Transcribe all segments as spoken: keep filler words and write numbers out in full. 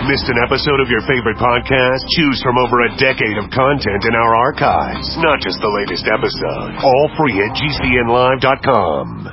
Missed an episode of your favorite podcast? Choose from over a decade of content in our archives, not just the latest episode. All free at G C N live dot com.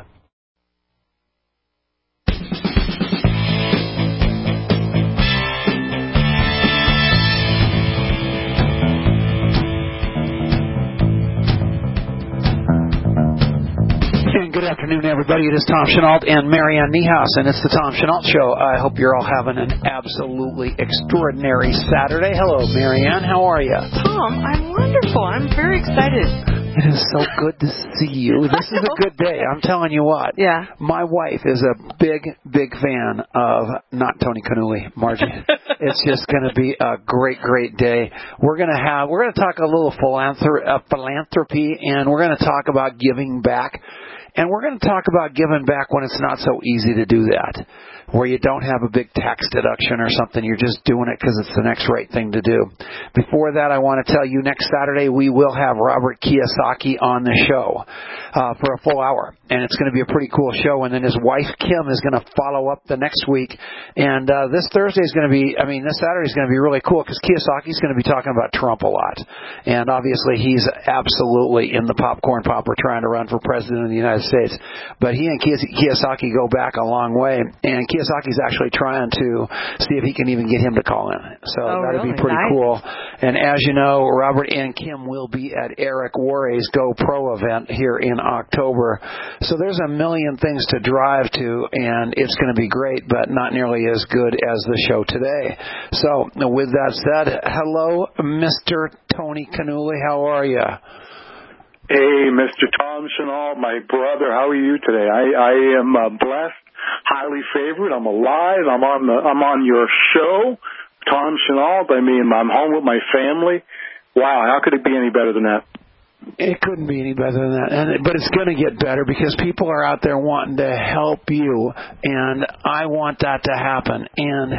Good afternoon, everybody. It is Tom Chenault and Marianne Niehaus, and it's the Tom Chenault Show. I hope you're all having an absolutely extraordinary Saturday. Hello, Marianne. How are you? Tom, I'm wonderful. I'm very excited. It is so good to see you. This is a good day. I'm telling you what. Yeah. My wife is a big, big fan of not Tony Canuli, Margie. It's just going to be a great, great day. We're going to have, we're going to talk a little philanthrop- uh, philanthropy, and we're going to talk about giving back. And we're going to talk about giving back when it's not so easy to do that, where you don't have a big tax deduction or something. You're just doing it because it's the next right thing to do. Before that, I want to tell you, next Saturday we will have Robert Kiyosaki on the show uh, for a full hour. And it's going to be a pretty cool show. And then his wife, Kim, is going to follow up the next week. And uh, this Thursday is going to be, I mean, this Saturday is going to be really cool because Kiyosaki is going to be talking about Trump a lot. And obviously he's absolutely in the popcorn popper trying to run for president of the United States. But he and Kiyosaki go back a long way. And Kiyosaki's actually trying to see if he can even get him to call in. So oh, that'll really? be pretty nice. cool. And as you know, Robert and Kim will be at Eric Worre's GoPro event here in October. So there's a million things to drive to, and it's going to be great, but not nearly as good as the show today. So with that said, hello, Mister Tony Canuli. How are you? Hey, Mister Tom Chenault, my brother. How are you today? I, I am uh, blessed, highly favored. I'm alive. I'm on the. I'm on your show, Tom Chenault. I mean, I'm home with my family. Wow, how could it be any better than that? It couldn't be any better than that, and but it's going to get better because people are out there wanting to help you, and I want that to happen. And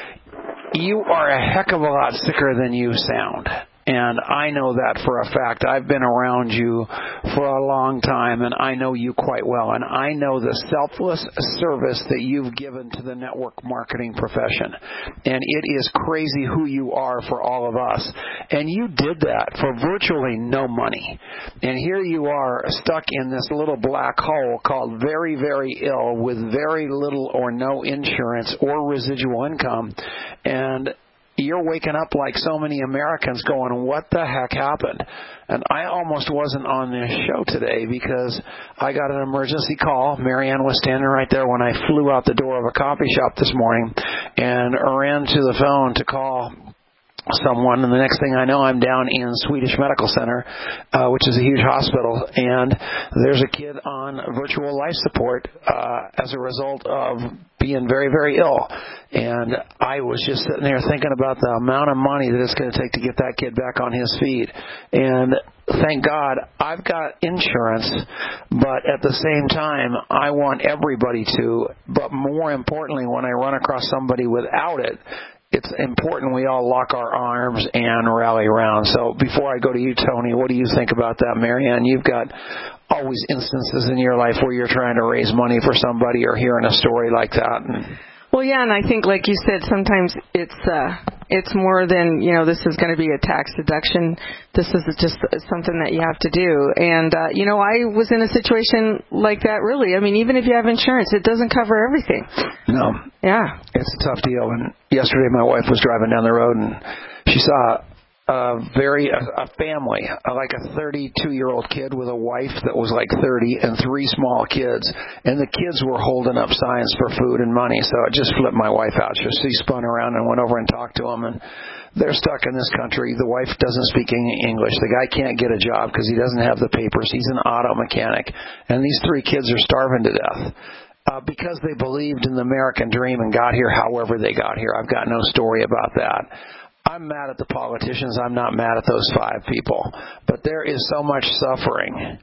you are a heck of a lot sicker than you sound. And I know that for a fact. I've been around you for a long time, and I know you quite well. And I know the selfless service that you've given to the network marketing profession. And it is crazy who you are for all of us. And you did that for virtually no money. And here you are stuck in this little black hole called very, very ill with very little or no insurance or residual income. And you're waking up like so many Americans going, what the heck happened? And I almost wasn't on this show today because I got an emergency call. Marianne was standing right there when I flew out the door of a coffee shop this morning and ran to the phone to call someone, and the next thing I know, I'm down in Swedish Medical Center, uh, which is a huge hospital, and there's a kid on virtual life support uh, as a result of being very, very ill. And I was just sitting there thinking about the amount of money that it's going to take to get that kid back on his feet. And thank God I've got insurance, but at the same time, I want everybody to. But more importantly, when I run across somebody without it, it's important we all lock our arms and rally around. So before I go to you, Tony, what do you think about that? Marianne, you've got always instances in your life where you're trying to raise money for somebody or hearing a story like that. And Well, yeah, and I think, like you said, sometimes it's uh, it's more than, you know, this is going to be a tax deduction. This is just something that you have to do. And, uh, you know, I was in a situation like that, really. I mean, even if you have insurance, it doesn't cover everything. No. Yeah. It's a tough deal. And yesterday my wife was driving down the road, and she saw a very a, a family, like a thirty-two-year-old kid with a wife that was like thirty and three small kids, and the kids were holding up signs for food and money. So it just flipped my wife out. So she spun around and went over and talked to them, and they're stuck in this country. The wife doesn't speak English. The guy can't get a job because he doesn't have the papers. He's an auto mechanic, and these three kids are starving to death. Uh, because they believed in the American dream and got here however they got here. I've got no story about that. I'm mad at the politicians. I'm not mad at those five people. But there is so much suffering.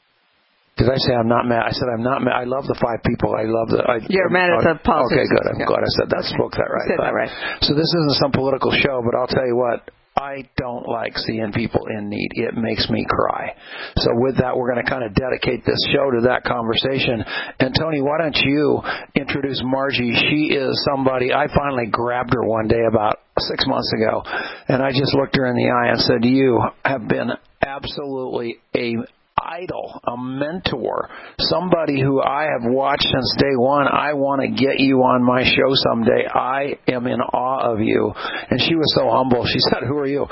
Did I say I'm not mad? I said I'm not mad. I love the five people. I love the... I, You're mad at the politicians. Okay, good. I'm yeah. glad I said that. Okay. Spoke that right. You said that right. So this isn't some political show, but I'll tell you what. I don't like seeing people in need. It makes me cry. So with that, we're going to kind of dedicate this show to that conversation. And Tony, why don't you introduce Margie? She is somebody, I finally grabbed her one day about six months ago, and I just looked her in the eye and said, you have been absolutely a idol, a mentor, somebody who I have watched since day one. I want to get you on my show someday. I am in awe of you. And she was so humble. She said, who are you?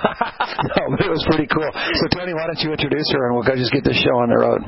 No, but it was pretty cool. So, Tony, why don't you introduce her, and we'll go just get this show on the road.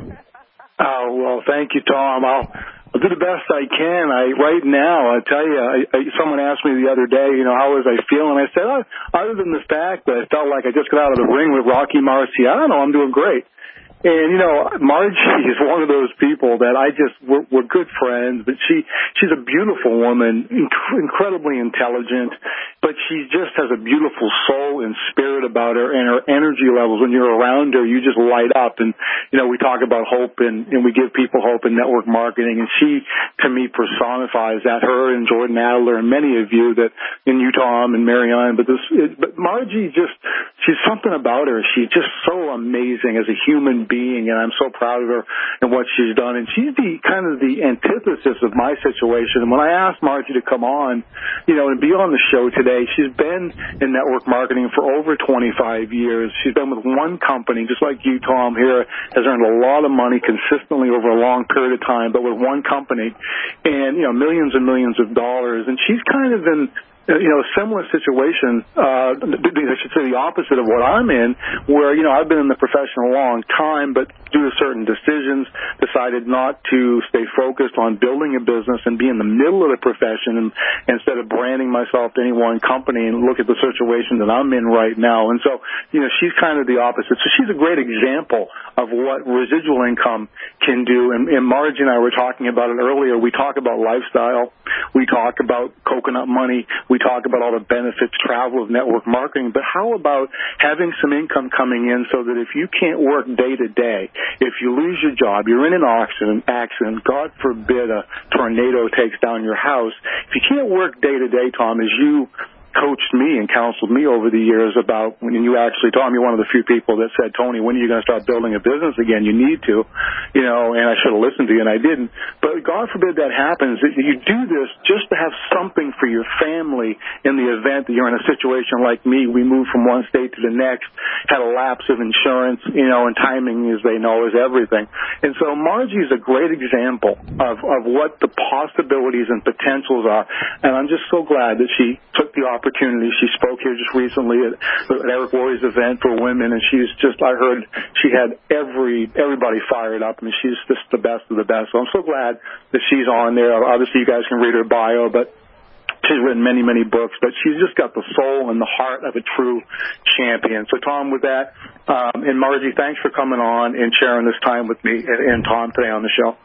Oh, well, thank you, Tom. I'll, I'll do the best I can. I Right now, I tell you, I, I, someone asked me the other day, you know, how was I feeling? I said, oh, other than the fact that I felt like I just got out of the ring with Rocky Marciano, I'm doing great. And, you know, Margie is one of those people that I just, we're, we're good friends, but she, she's a beautiful woman, inc- incredibly intelligent, but she just has a beautiful soul and spirit about her, and her energy levels, when you're around her, you just light up. And, you know, we talk about hope, and, and we give people hope in network marketing, and she, to me, personifies that, her and Jordan Adler and many of you that, and you, Tom, and Marianne, but this, it, but Margie just, she's something about her. She's just so amazing as a human being. Being, and I'm so proud of her and what she's done. And she's the kind of the antithesis of my situation. And when I asked Margie to come on, you know, and be on the show today, she's been in network marketing for over twenty-five years. She's been with one company, just like you, Tom, here, has earned a lot of money consistently over a long period of time, but with one company, and, you know, millions and millions of dollars. And she's kind of in, you know, a similar situation, uh, I should say the opposite of what I'm in, where, you know, I've been in the profession a long time, but due to certain decisions, decided not to stay focused on building a business and be in the middle of the profession, and instead of branding myself to any one company, and look at the situation that I'm in right now. And so, you know, she's kind of the opposite. So she's a great example of what residual income can do. And, and Margie and I were talking about it earlier. We talk about lifestyle. We talk about coconut money. We talk about all the benefits, travel of network marketing, but how about having some income coming in so that if you can't work day to day, if you lose your job, you're in an accident, accident, God forbid a tornado takes down your house, if you can't work day to day, Tom, as you coached me and counseled me over the years about, when you actually, Tom, you're one of the few people that said, Tony, when are you going to start building a business again? You need to, you know, and I should have listened to you, and I didn't. But God forbid that happens. You do this just to have something for your family in the event that you're in a situation like me. We moved from one state to the next, had a lapse of insurance, you know, and timing, as they know, is everything. And so Margie is a great example of, of what the possibilities and potentials are, and I'm just so glad that she took the opportunity opportunity. She spoke here just recently at, at Eric Worre's event for women, and she's just, I heard she had every everybody fired up. I mean, she's just the best of the best. So I'm so glad that she's on there. Obviously, you guys can read her bio, but she's written many, many books, but she's just got the soul and the heart of a true champion. So, Tom, with that, um, and Margie, thanks for coming on and sharing this time with me and, and Tom today on the show.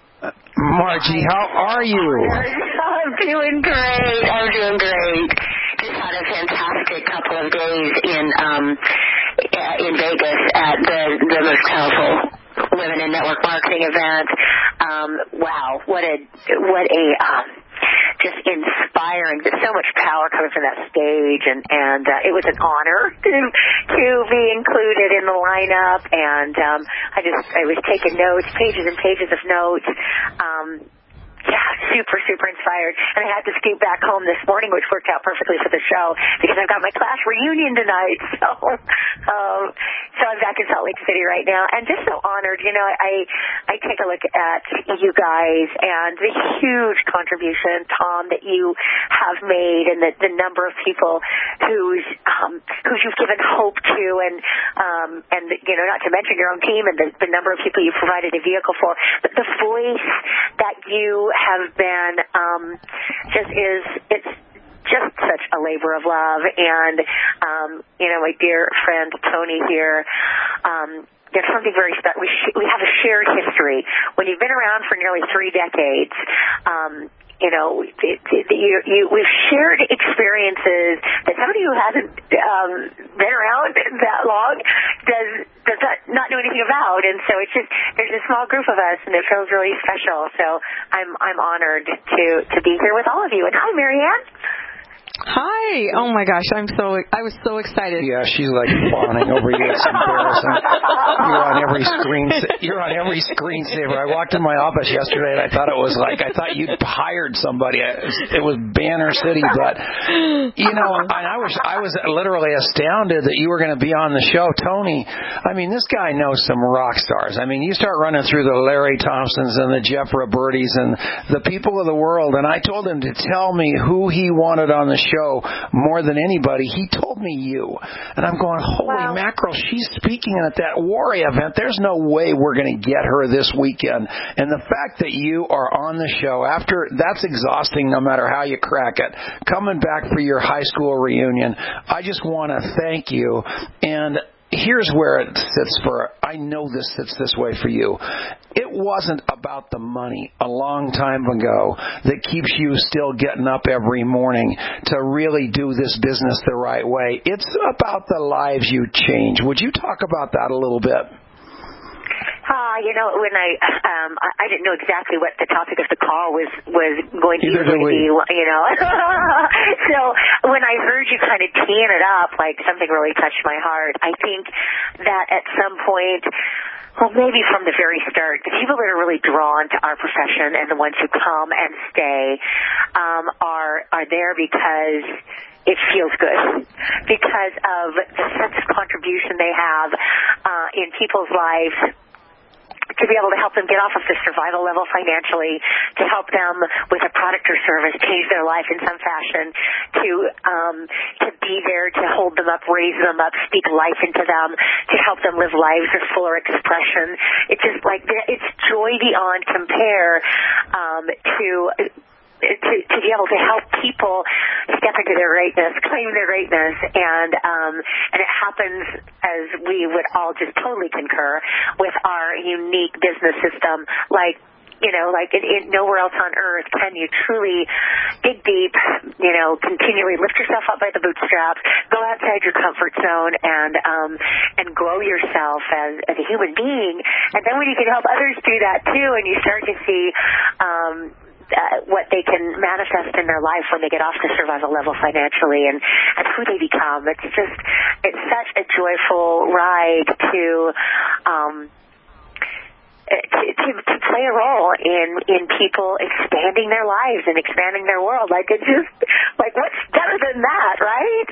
Margie, how are you? I'm doing great. I'm doing great. Just had a fantastic couple of days in um, in Vegas at the, the most powerful women in network marketing event. Um, wow, what a what a um, just inspiring. Just so much power coming from that stage, and and uh, it was an honor to to be included in the lineup. And um, I just I was taking notes, pages and pages of notes. Um, Yeah, super, super inspired. And I had to scoot back home this morning, which worked out perfectly for the show, because I've got my class reunion tonight. So um, so I'm back in Salt Lake City right now, and just so honored. You know, I I take a look at you guys and the huge contribution, Tom, that you have made, and the, the number of people who's um, who's you've given hope to, and um, and you know, not to mention your own team and the, the number of people you've provided a vehicle for, but the voice that you have been um, just is it's just such a labor of love. And um, you know, my dear friend Tony here, um, there's something very special. We sh- we have a shared history. When you've been around for nearly three decades, um, you know, it, it, you, you, we've shared experiences that somebody who hasn't um, been around that long does does not, not know anything about. And so it's just, there's a small group of us, and it feels really special. So I'm I'm honored to to be here with all of you. And hi, Marianne. Hi, Yay! Oh my gosh, I'm so I was so excited. Yeah, she's like fawning over you. It's embarrassing. You're on every screen. You're on every screensaver. I walked in my office yesterday and I thought it was like I thought you'd hired somebody. It was Banner City, but you know, I was I was literally astounded that you were going to be on the show, Tony. I mean, this guy knows some rock stars. I mean, you start running through the Larry Thompsons and the Jeff Robertis and the people of the world, and I told him to tell me who he wanted on the show more than anybody. He told me you. And I'm going, holy wow. mackerel, she's speaking at that Warrior event. There's no way we're going to get her this weekend. And the fact that you are on the show after, that's exhausting no matter how you crack it. Coming back for your high school reunion, I just want to thank you. And here's where it sits for, I know this sits this way for you. It wasn't about the money a long time ago that keeps you still getting up every morning to really do this business the right way. It's about the lives you change. Would you talk about that a little bit? Uh, you know, when I um I, I didn't know exactly what the topic of the call was was going to, going to be, you know. So when I heard you kind of teeing it up, like something really touched my heart. I think that at some point, well, maybe from the very start, the people that are really drawn to our profession and the ones who come and stay um, are are there because it feels good, because of the sense of contribution they have uh, in people's lives, to be able to help them get off of the survival level financially, to help them with a product or service, change their life in some fashion, to um, to be there to hold them up, raise them up, speak life into them, to help them live lives of fuller expression. It's just like, it's joy beyond compare um, to... To, to be able to help people step into their greatness, claim their greatness, and um, and it happens, as we would all just totally concur, with our unique business system. Like, you know, like in, in nowhere else on earth can you truly dig deep, you know, continually lift yourself up by the bootstraps, go outside your comfort zone, and um, and grow yourself as, as a human being. And then when you can help others do that too, and you start to see um, Uh, what they can manifest in their life when they get off the survival level financially, and, and who they become. It's just, it's such a joyful ride to, um, to, to, to play a role in, in people expanding their lives and expanding their world. Like, it's just, like, what's better than that, right?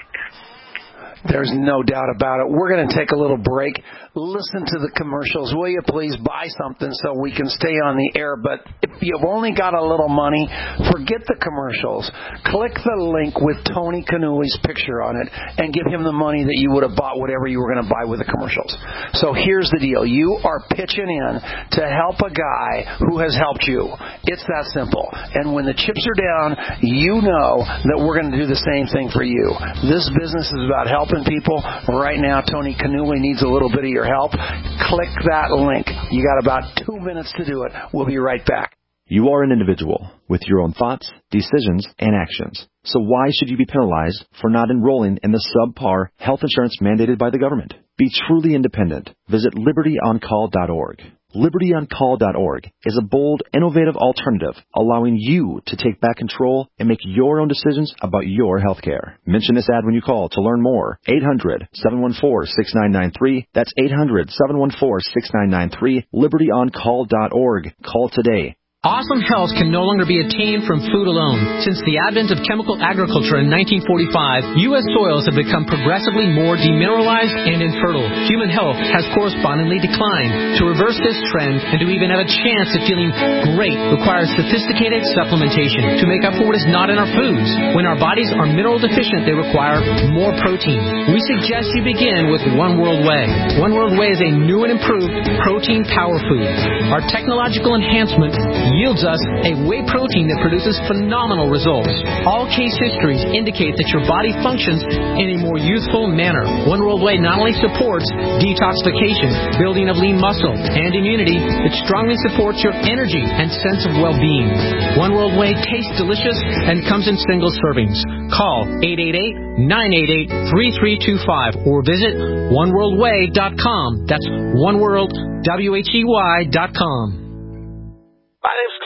There's no doubt about it. We're going to take a little break. Listen to the commercials. Will you please buy something so we can stay on the air? But if you've only got a little money, forget the commercials. Click the link with Tony Canulli's picture on it and give him the money that you would have bought whatever you were going to buy with the commercials. So here's the deal. You are pitching in to help a guy who has helped you. It's that simple. And when the chips are down, you know that we're going to do the same thing for you. This business is about helping people. Right now, Tony Canulli needs a little bit of your help. Click that link. You got about two minutes to do it. We'll be right back. You are an individual with your own thoughts, decisions, and actions. So why should you be penalized for not enrolling in the subpar health insurance mandated by the government? Be truly independent. Visit liberty on call dot org. liberty on call dot org is a bold, innovative alternative allowing you to take back control and make your own decisions about your health care. Mention this ad when you call to learn more. eight hundred, seven one four, six nine nine three. That's eight hundred, seven one four, six nine nine three. liberty on call dot org. Call today. Awesome health can no longer be attained from food alone. Since the advent of chemical agriculture in nineteen forty-five, U S soils have become progressively more demineralized and infertile. Human health has correspondingly declined. To reverse this trend and to even have a chance at feeling great requires sophisticated supplementation to make up for what is not in our foods. When our bodies are mineral deficient, they require more protein. We suggest you begin with One World Whey. One World Whey is a new and improved protein power food. Our technological enhancement yields us a whey protein that produces phenomenal results. All case histories indicate that your body functions in a more youthful manner. One World Whey not only supports detoxification, building of lean muscle, and immunity, it strongly supports your energy and sense of well-being. One World Whey tastes delicious and comes in single servings. Call eight eight eight, nine eight eight, three three two five or visit one world whey dot com. That's one world, W H E Y dot com. My name's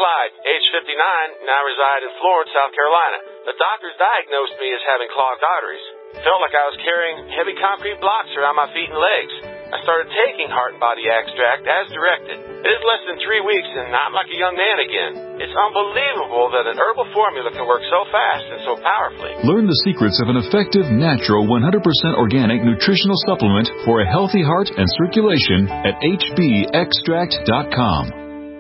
Clyde, age fifty-nine, now reside in Florence, South Carolina. The doctors diagnosed me as having clogged arteries. Felt like I was carrying heavy concrete blocks around my feet and legs. I started taking Heart and Body Extract as directed. It is less than three weeks and I'm like a young man again. It's unbelievable that an herbal formula can work so fast and so powerfully. Learn the secrets of an effective, natural, one hundred percent organic nutritional supplement for a healthy heart and circulation at h b extract dot com.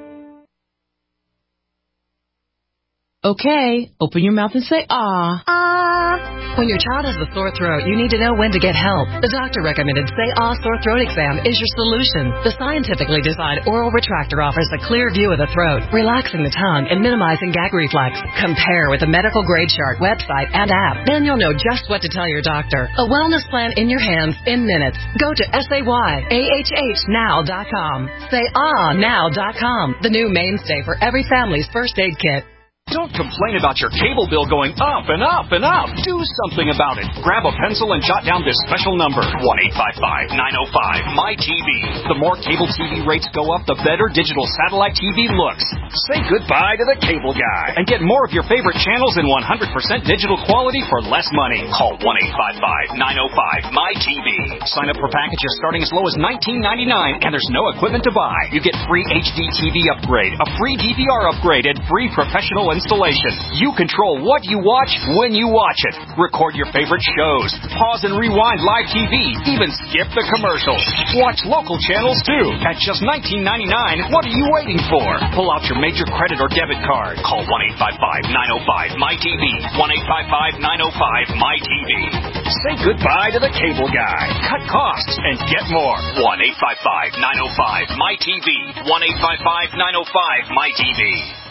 Okay, open your mouth and say ah. Ah. When your child has a sore throat, you need to know when to get help. The doctor recommended Say Ah Sore Throat Exam is your solution. The scientifically designed oral retractor offers a clear view of the throat, relaxing the tongue and minimizing gag reflex. Compare with the medical grade chart, website, and app. Then you'll know just what to tell your doctor. A wellness plan in your hands in minutes. Go to S A Y A H H now dot com. Say Ah now dot com, the new mainstay for every family's first aid kit. Don't complain about your cable bill going up and up and up. Do something about it. Grab a pencil and jot down this special number, one eight five five, nine oh five, M Y T V. The more cable T V rates go up, the better digital satellite T V looks. Say goodbye to the cable guy and get more of your favorite channels in one hundred percent digital quality for less money. Call one eight five five, nine oh five, M Y T V. Sign up for packages starting as low as nineteen ninety-nine, and there's no equipment to buy. You get free H D T V upgrade, a free D V R upgrade, and free professional installation. You control what you watch when you watch it. Record your favorite shows. Pause and rewind live T V. Even skip the commercials. Watch local channels too. At just nineteen ninety-nine, what are you waiting for? Pull out your major credit or debit card. Call one eight five five, nine oh five, M Y T V. one eight five five, nine oh five, M Y T V. Say goodbye to the cable guy. Cut costs and get more. one eight five five, nine oh five, M Y T V. one eight five five, nine oh five, M Y T V.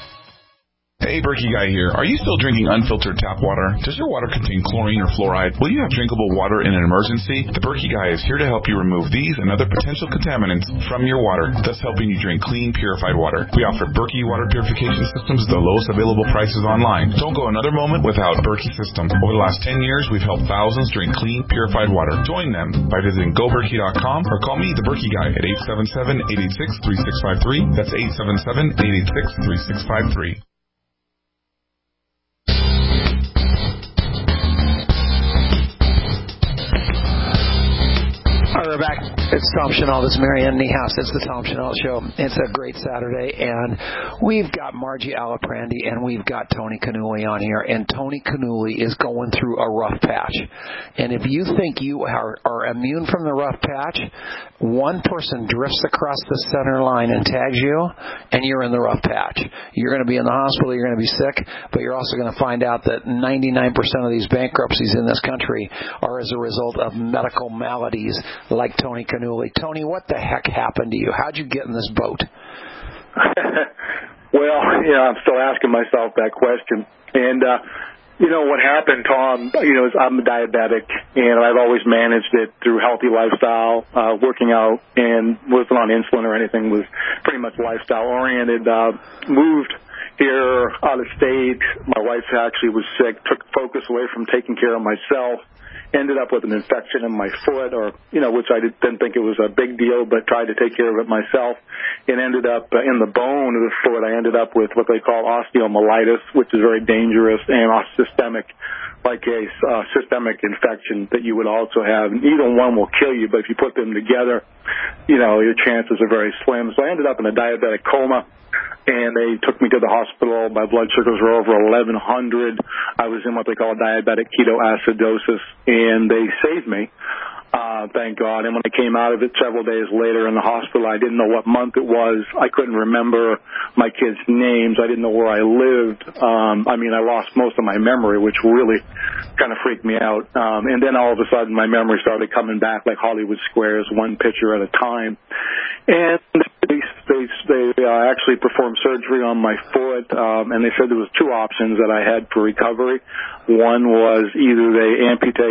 Hey, Berkey Guy here. Are you still drinking unfiltered tap water? Does your water contain chlorine or fluoride? Will you have drinkable water in an emergency? The Berkey Guy is here to help you remove these and other potential contaminants from your water, thus helping you drink clean, purified water. We offer Berkey water purification systems at the lowest available prices online. Don't go another moment without a Berkey system. Over the last ten years, we've helped thousands drink clean, purified water. Join them by visiting go berkey dot com or call me, the Berkey Guy, at eight seven seven, eight eight six, three six five three. That's eight seven seven, eight eight six, three six five three. All right, we're back. It's Tom Chenault. This is Marianne Niehaus. It's the Tom Chenault Show. It's a great Saturday, and we've got Margie Aliprandi, and we've got Tony Canuli on here. And Tony Canuli is going through a rough patch. And if you think you are, are immune from the rough patch, one person drifts across the center line and tags you, and you're in the rough patch. You're going to be in the hospital, you're going to be sick, but you're also going to find out that ninety-nine percent of these bankruptcies in this country are as a result of medical maladies like Tony Canuli. Tony, what the heck happened to you? How'd you get in this boat? Well, yeah, I'm still asking myself that question. And, uh, you know, what happened, Tom, you know, is I'm a diabetic, and I've always managed it through healthy lifestyle, uh, working out, and wasn't on insulin or anything, was pretty much lifestyle-oriented. Uh, moved here out of state. My wife actually was sick, took focus away from taking care of myself. Ended up with an infection in my foot, or, you know, which I didn't think it was a big deal, but tried to take care of it myself. It ended up uh, in the bone of the foot. I ended up with what they call osteomyelitis, which is very dangerous, and systemic, like a uh, systemic infection that you would also have. Either one will kill you, but if you put them together, you know, your chances are very slim. So I ended up in a diabetic coma. And they took me to the hospital. My blood sugars were over eleven hundred. I was in what they call diabetic ketoacidosis, and they saved me, uh, thank God. And when I came out of it several days later in the hospital, I didn't know what month it was. I couldn't remember my kids' names. I didn't know where I lived. Um, I mean, I lost most of my memory, which really kind of freaked me out. Um, and then all of a sudden, my memory started coming back like Hollywood Squares, one picture at a time. And they they, they uh, actually performed surgery on my foot, um, and they said there was two options that I had for recovery. One was either they amputate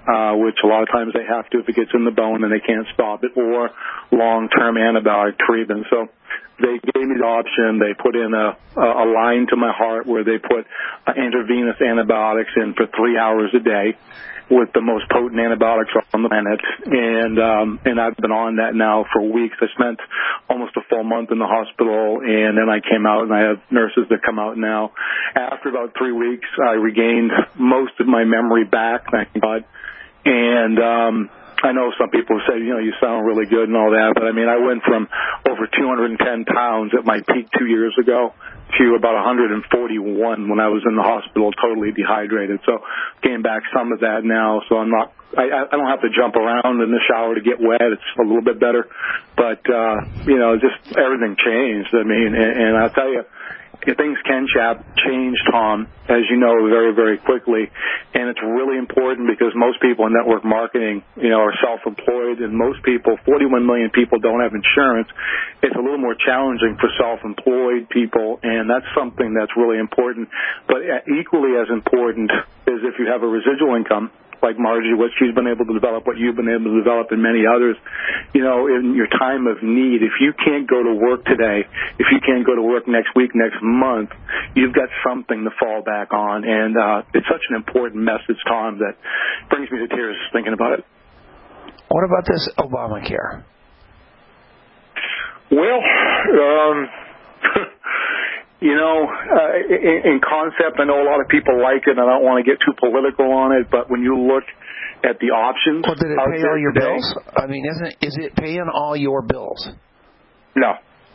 uh, which a lot of times they have to if it gets in the bone and they can't stop it, or long-term antibiotic treatment. So they gave me the option. They put in a, a line to my heart where they put uh, intravenous antibiotics in for three hours a day, with the most potent antibiotics on the planet, and um, and I've been on that now for weeks. I spent almost a full month in the hospital, and then I came out, and I have nurses that come out now. After about three weeks, I regained most of my memory back, thank God, and um, I know some people say, you know, you sound really good and all that, but I mean, I went from over two hundred ten pounds at my peak two years ago to about one hundred forty-one when I was in the hospital, totally dehydrated. So gained back some of that now, so I'm not, I, I don't have to jump around in the shower to get wet. It's a little bit better. But, uh, you know, just everything changed. I mean, and, and I'll tell you, things can change, Tom, as you know, very, very quickly. And it's really important because most people in network marketing, you know, are self-employed, and most people, forty-one million people, don't have insurance. It's a little more challenging for self-employed people, and that's something that's really important. But equally as important is if you have a residual income, like Margie, what she's been able to develop, what you've been able to develop, and many others, you know, in your time of need, if you can't go to work today, if you can't go to work next week, next month, you've got something to fall back on. And uh, it's such an important message, Tom, that brings me to tears thinking about it. What about this Obamacare? Well, um... You know, uh, in, in concept, I know a lot of people like it, and I don't want to get too political on it, but when you look at the options... Well, did it pay all your today, bills? I mean, isn't is it paying all your bills? No.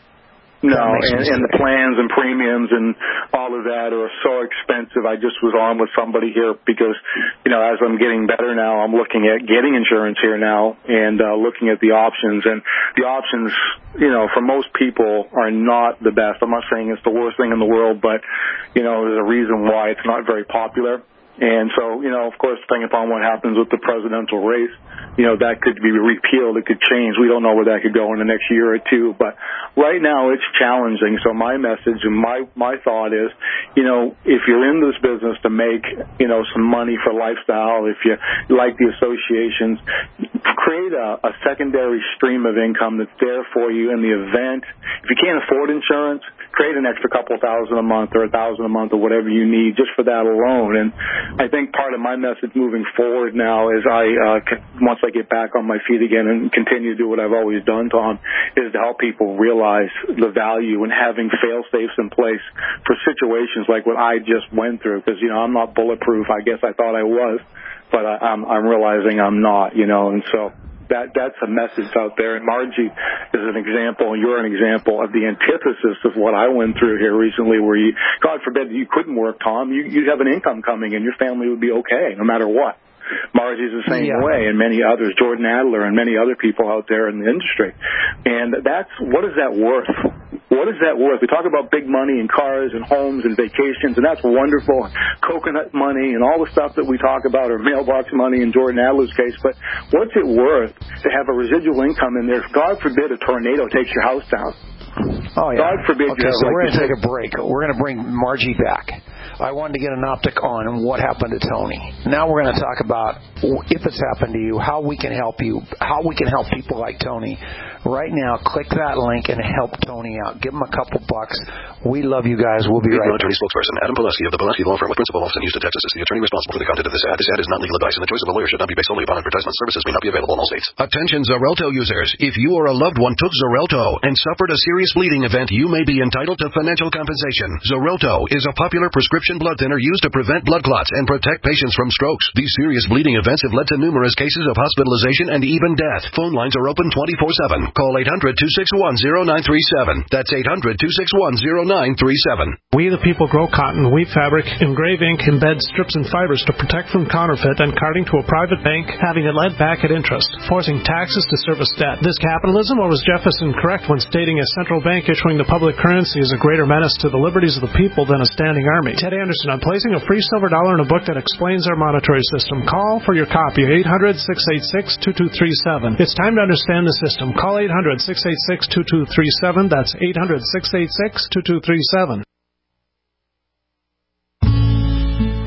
No, and, and the plans and premiums and all of that are so expensive. I just was on with somebody here because, you know, as I'm getting better now, I'm looking at getting insurance here now and uh, looking at the options. And the options, you know, for most people are not the best. I'm not saying it's the worst thing in the world, but, you know, there's a reason why it's not very popular. And so, you know, of course, depending upon what happens with the presidential race, you know, that could be repealed. It could change. We don't know where that could go in the next year or two. But right now it's challenging. So my message and my, my thought is, you know, if you're in this business to make, you know, some money for lifestyle, if you like the associations, create a, a secondary stream of income that's there for you in the event. If you can't afford insurance, create an extra couple thousand a month or a thousand a month or whatever you need just for that alone. And I think part of my message moving forward now is I, uh, once I get back on my feet again and continue to do what I've always done, Tom, is to help people realize the value in having fail-safes in place for situations like what I just went through. Because, you know, I'm not bulletproof. I guess I thought I was, but I, I'm, I'm realizing I'm not, you know, and so that that's a message out there. And Margie is an example, and you're an example of the antithesis of what I went through here recently, where you, God forbid, you couldn't work, Tom. You, you'd have an income coming, and your family would be okay no matter what. Margie's the same yeah. way, and many others, Jordan Adler and many other people out there in the industry. And that's, what is that worth? What is that worth? We talk about big money and cars and homes and vacations, and that's wonderful. Coconut money and all the stuff that we talk about, or mailbox money in Jordan Adler's case, but what's it worth to have a residual income in there? If, God forbid, a tornado takes your house down. Oh, yeah. God forbid. Okay, so like we're going to take a break. We're going to bring Margie back. I wanted to get an optic on what happened to Tony. Now we're going to talk about if it's happened to you, how we can help you, how we can help people like Tony. Right now, click that link and help Tony out. Give him a couple bucks. We love you guys. We'll be right back. Attorney spokesperson Adam Pileski of the Pileski Law Firm with principal office in Houston, Texas, is the attorney responsible for the content of this ad. This ad is not legal advice, and the choice of a lawyer should not be based solely upon advertisement. Services may not be available in all states. Attention Xarelto users. If you or a loved one took Xarelto and suffered a serious bleeding event, you may be entitled to financial compensation. Xarelto is a popular prescription blood thinner used to prevent blood clots and protect patients from strokes. These serious bleeding events have led to numerous cases of hospitalization and even death. Phone lines are open twenty-four seven. Call eight hundred, two six one, zero nine three seven. That's eight hundred, two six one, zero nine three seven. We the people grow cotton, weave fabric, engrave ink, embed strips and fibers to protect from counterfeit and carting to a private bank, having it led back at interest, forcing taxes to service debt. This capitalism, or was Jefferson correct when stating a central bank issuing the public currency is a greater menace to the liberties of the people than a standing army? Ted Anderson, I'm placing a free silver dollar in a book that explains our monetary system. Call for your copy, eight hundred, six eight six, two two three seven. It's time to understand the system. Call eight hundred, six eight six, two two three seven. That's eight hundred, six eight six, two two three seven.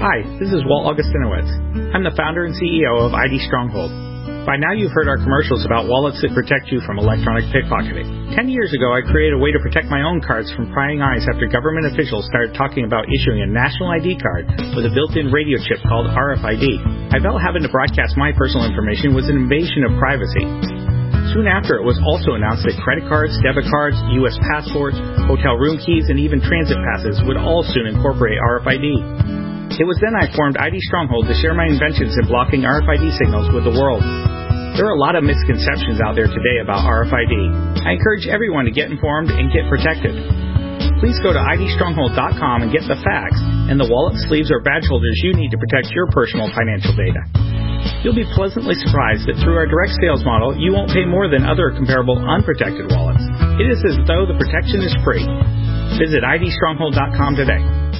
Hi, this is Walt Augustinowicz. I'm the founder and C E O of I D Stronghold. By now you've heard our commercials about wallets that protect you from electronic pickpocketing. Ten years ago, I created a way to protect my own cards from prying eyes after government officials started talking about issuing a national I D card with a built-in radio chip called R F I D. I felt having to broadcast my personal information was an invasion of privacy. Soon after, it was also announced that credit cards, debit cards, U S passports, hotel room keys, and even transit passes would all soon incorporate R F I D. It was then I formed I D Stronghold to share my inventions in blocking R F I D signals with the world. There are a lot of misconceptions out there today about R F I D. I encourage everyone to get informed and get protected. Please go to I D stronghold dot com and get the facts and the wallet, sleeves, or badge holders you need to protect your personal financial data. You'll be pleasantly surprised that through our direct sales model, you won't pay more than other comparable unprotected wallets. It is as though the protection is free. Visit I D stronghold dot com today.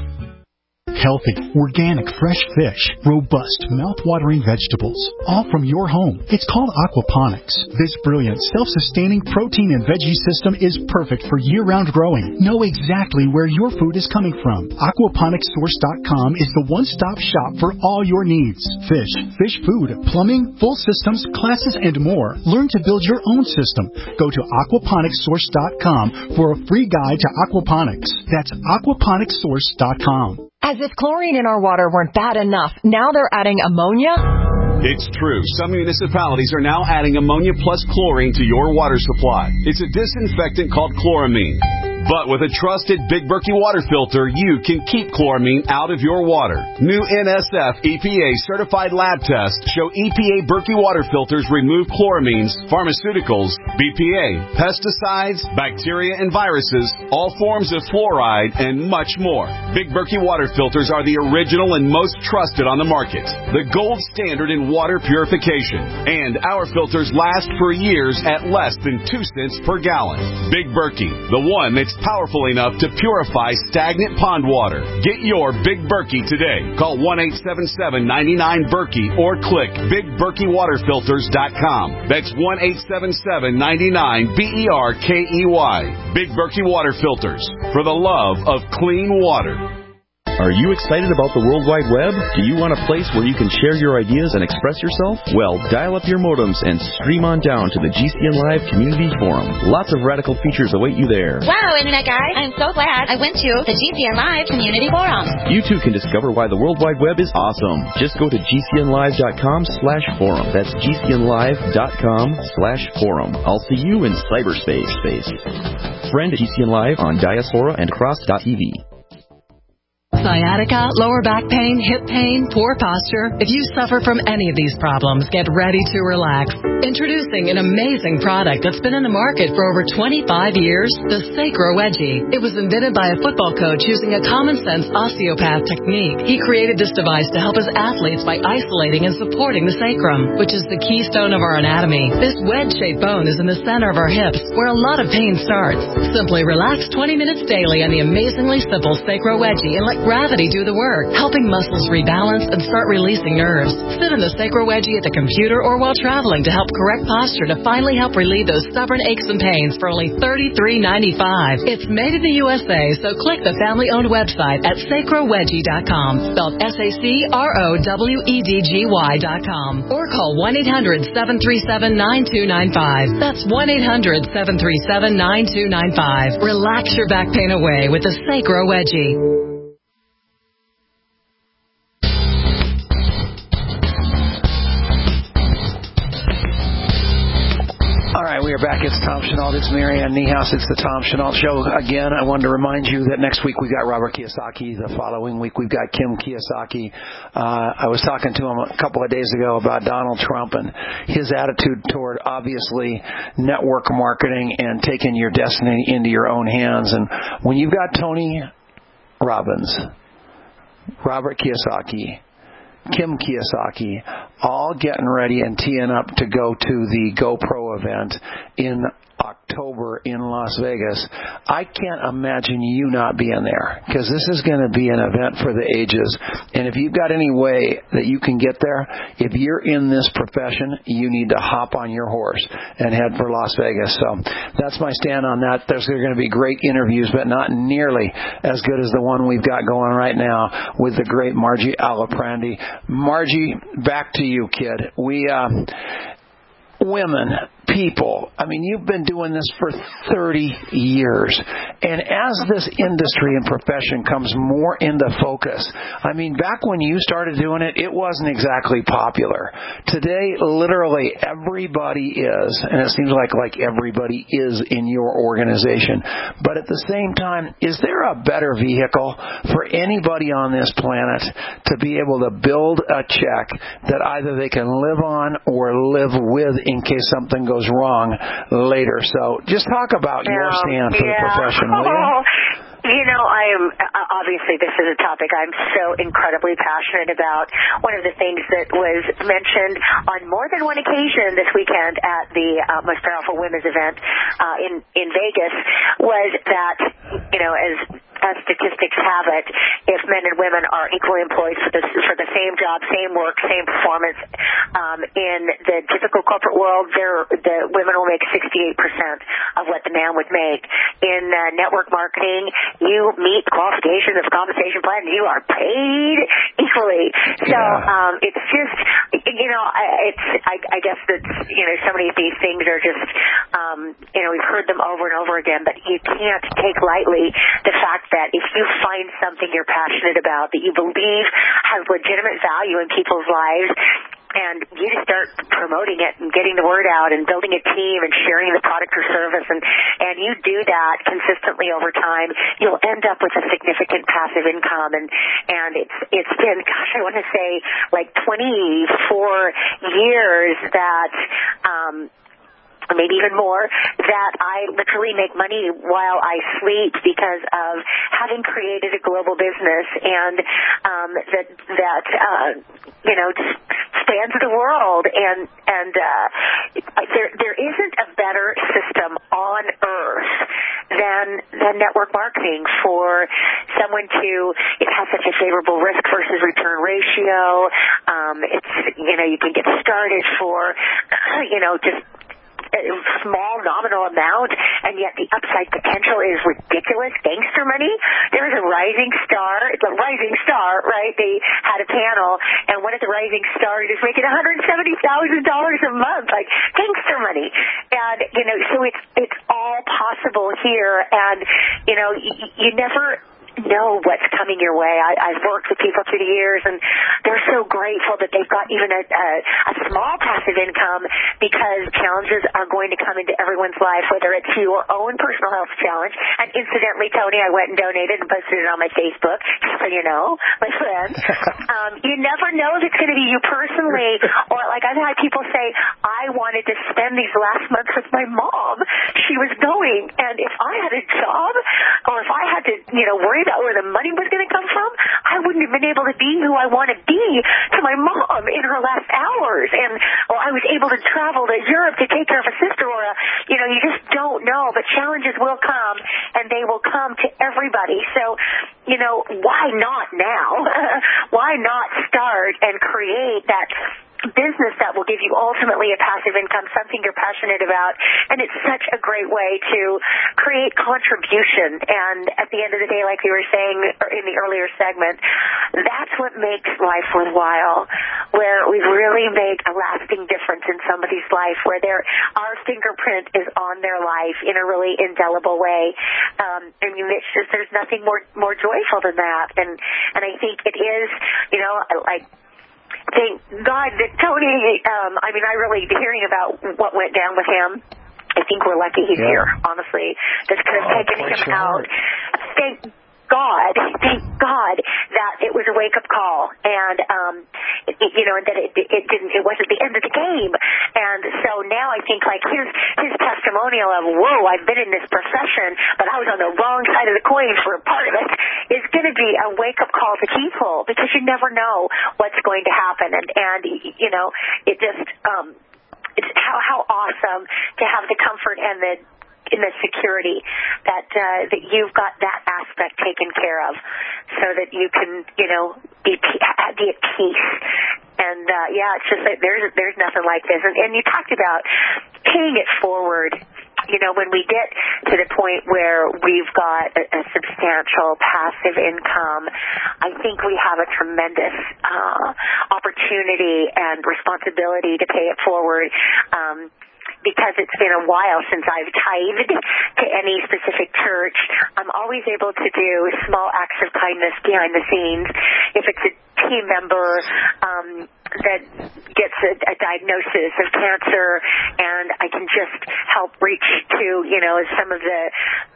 Healthy, organic, fresh fish, robust, mouth-watering vegetables, all from your home. It's called aquaponics. This brilliant, self-sustaining protein and veggie system is perfect for year-round growing. Know exactly where your food is coming from. aquaponics source dot com is the one-stop shop for all your needs. Fish, fish food, plumbing, full systems, classes, and more. Learn to build your own system. Go to aquaponics source dot com for a free guide to aquaponics. That's aquaponics source dot com. As if chlorine in our water weren't bad enough, now they're adding ammonia? It's true. Some municipalities are now adding ammonia plus chlorine to your water supply. It's a disinfectant called chloramine. But with a trusted Big Berkey water filter, you can keep chloramine out of your water. New N S F E P A certified lab tests show E P A Berkey water filters remove chloramines, pharmaceuticals, B P A, pesticides, bacteria and viruses, all forms of fluoride, and much more. Big Berkey water filters are the original and most trusted on the market. The gold standard in water purification. And our filters last for years at less than two cents per gallon. Big Berkey, the one that's powerful enough to purify stagnant pond water. Get your Big Berkey today. Call one eight seven seven, nine nine, Berkey or click big berkey water filters dot com. That's one eight seven seven, nine nine, B E R K E Y. Big Berkey Water Filters. For the love of clean water. Are you excited about the World Wide Web? Do you want a place where you can share your ideas and express yourself? Well, dial up your modems and stream on down to the G C N Live Community Forum. Lots of radical features await you there. Wow, Internet guy, I'm so glad I went to the G C N Live Community Forum. You too can discover why the World Wide Web is awesome. Just go to G C N live dot com slash forum. That's G C N live dot com slash forum. I'll see you in cyberspace. Space. Friend G C N Live on Diaspora and Cross dot T V. Sciatica, lower back pain, hip pain, poor posture. If you suffer from any of these problems, get ready to relax. Introducing an amazing product that's been in the market for over twenty-five years, the Sacro Wedgie. It was invented by a football coach using a common-sense osteopath technique. He created this device to help his athletes by isolating and supporting the sacrum, which is the keystone of our anatomy. This wedge-shaped bone is in the center of our hips, where a lot of pain starts. Simply relax twenty minutes daily on the amazingly simple Sacro Wedgie and let gravity do the work, helping muscles rebalance and start releasing nerves. Sit in the Sacro Wedgie at the computer or while traveling to help correct posture to finally help relieve those stubborn aches and pains for only thirty-three ninety-five. It's made in the U S A, so click the family-owned website at sacro wedgie dot com, spelled S A C R O W E D G Y dot com, or call one eight hundred, seven three seven, nine two nine five. That's one eight hundred, seven three seven, nine two nine five. Relax your back pain away with the Sacro Wedgie. All right, we are back. It's Tom Chenault. It's Marianne Niehaus. It's the Tom Chenault Show. Again, I wanted to remind you that next week we've got Robert Kiyosaki. The following week we've got Kim Kiyosaki. Uh, I was talking to him a couple of days ago about Donald Trump and his attitude toward, obviously, network marketing and taking your destiny into your own hands. And when you've got Tony Robbins, Robert Kiyosaki, Kim Kiyosaki, all getting ready and teeing up to go to the GoPro event in October in Las Vegas, I can't imagine you not being there, because this is going to be an event for the ages. And if you've got any way that you can get there, if you're in this profession, you need to hop on your horse and head for Las Vegas. So that's my stand on that. There's going to be great interviews, but not nearly as good as the one we've got going right now with the great Margie Aliprandi. Margie, back to you, kid. We, uh, women, people, I mean, you've been doing this for thirty years. And as this industry and profession comes more into focus, I mean, back when you started doing it, it wasn't exactly popular. Today, literally everybody is, and it seems like, like everybody is in your organization. But at the same time, is there a better vehicle for anybody on this planet to be able to build a check that either they can live on or live with in case something goes wrong later? So just talk about your Um, stand for yeah. the profession, will you? You know, I am, obviously this is a topic I'm so incredibly passionate about. One of the things that was mentioned on more than one occasion this weekend at the uh, Most Powerful Women's event uh, in, in Vegas was that, you know, as as statistics have it, if men and women are equally employed for the, for the same job, same work, same performance, um, in the typical corporate world, the women will make sixty-eight percent of what the man would make. In uh, network marketing, you meet the qualifications of the compensation plan, and you are paid equally. So um, it's just, you know, it's I, I guess that, you know, so many of these things are just, um, you know, we've heard them over and over again, but you can't take lightly the fact that if you find something you're passionate about that you believe has legitimate value in people's lives, and you just start promoting it and getting the word out and building a team and sharing the product or service, and, and you do that consistently over time, you'll end up with a significant passive income. And, and it's, it's been, gosh, I want to say like twenty-four years that, um, maybe even more, that I literally make money while I sleep because of having created a global business and um, that that uh, you know just spans the world. And and uh, there there isn't a better system on earth than than network marketing for someone to. It has such a favorable risk versus return ratio. Um, it's you know you can get started for you know just a small nominal amount, and yet the upside potential is ridiculous. Gangster money. There's a Rising Star. It's a Rising Star, right? They had a panel, and one of the Rising Stars is making one hundred seventy thousand dollars a month, like gangster money. And you know, so it's it's all possible here, and you know, y- you never know what's coming your way. I, I've worked with people through the years, and they're so grateful that they've got even a, a, a small passive income, because challenges are going to come into everyone's life, whether it's your own personal health challenge. And incidentally, Tony, I went and donated and posted it on my Facebook, just so you know, my friend. um, you never know if it's going to be you personally, or like I've had people say, I wanted to spend these last months with my mom. She was going, and if I had a job, or if I had to, you know, worry about where the money was going to come from, I wouldn't have been able to be who I want to be to my mom in her last hours. And or I was able to travel to Europe to take care of a sister, or a, you know, you just don't know. But challenges will come, and they will come to everybody. So, you know, why not now? Why not start and create that business that will give you ultimately a passive income, something you're passionate about? And it's such a great way to create contribution. And at the end of the day, like we were saying in the earlier segment, that's what makes life worthwhile, where we really make a lasting difference in somebody's life, where their our fingerprint is on their life in a really indelible way. Um, I mean, it's just, there's nothing more more joyful than that. And and I think it is, you know, like, thank God that Tony, um, I mean, I really, hearing about what went down with him, I think we're lucky he's yeah. here, honestly. This could have oh, taken him out. Thank God, thank God that it was a wake-up call, and, um, it, you know, and that it, it didn't, it wasn't the end of the game. And so now I think, like, his, his testimonial of, whoa, I've been in this profession, but I was on the wrong side of the coin for a part of it, is going to be a wake-up call to people, because you never know what's going to happen. And, and you know, it just, um, it's how how awesome to have the comfort and the in the security that uh, that you've got that aspect taken care of, so that you can, you know, be be at peace. And uh, yeah, it's just that there's there's nothing like this. And, and you talked about paying it forward. You know, when we get to the point where we've got a, a substantial passive income, I think we have a tremendous uh, opportunity and responsibility to pay it forward. Um, Because it's been a while since I've tithed to any specific church, I'm always able to do small acts of kindness behind the scenes. If it's a team member um, that gets a, a diagnosis of cancer, and I can just help reach to, you know, some of the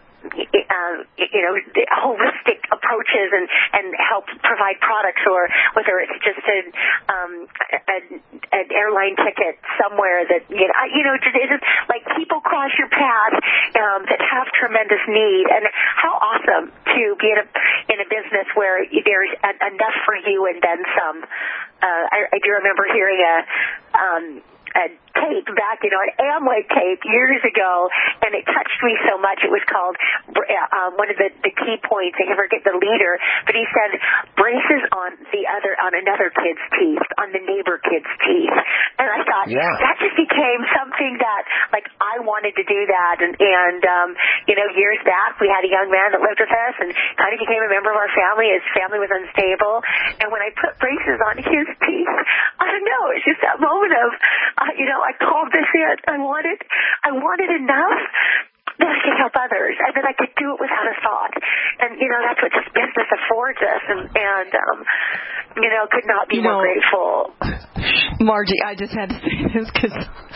Uh, you know, the holistic approaches and, and help provide products, or whether it's just a, um, a, an airline ticket somewhere that, you know, you know, just, it's just like people cross your path um, that have tremendous need. And how awesome to be in a, in a business where there's a, enough for you and then some. Uh, I, I do remember hearing a, um, a tape back, you know, an Amway tape years ago, and it touched me so much. It was called um, one of the, the key points. I never get the leader, but he said braces on the other, on another kid's teeth, on the neighbor kid's teeth. And I thought, yeah. that just became something that, like, I wanted to do that. And, and um, you know, years back, we had a young man that lived with us and kind of became a member of our family. His family was unstable. And when I put braces on his teeth, I don't know, it's just that moment of, uh, you know, I called this in. I wanted, I wanted enough that I could help others, and that I could do it without a thought. And, you know, that's what this business affords us, and, and um, you know, could not be you more know, grateful. Margie, I just had to say this because